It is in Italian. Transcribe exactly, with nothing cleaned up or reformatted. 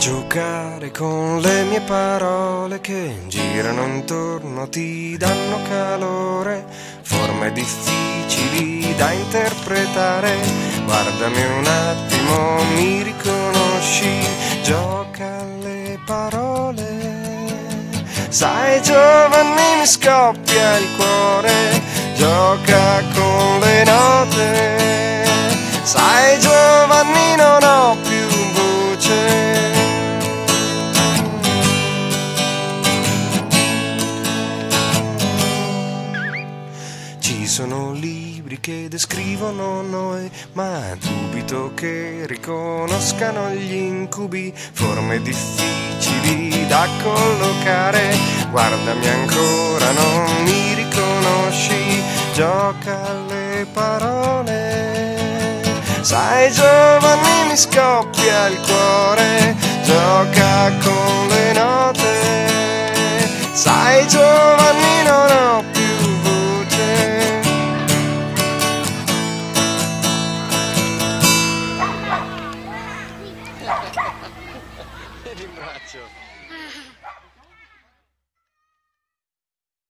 Giocare con le mie parole che girano intorno, ti danno calore, forme difficili da interpretare. Guardami un attimo, mi riconosci, gioca alle parole. Sai Giovanni, mi scoppia il cuore, gioca con le note. Sai Giovanni, non ho più voce. Ci sono libri che descrivono noi, ma dubito che riconoscano gli incubi, forme difficili da collocare. Guardami ancora, non mi riconosci, gioca alle parole. Sai Giovanni, mi scoppia il cuore, gioca con le note. Sai Giovanni, non ho più Ti ringrazio.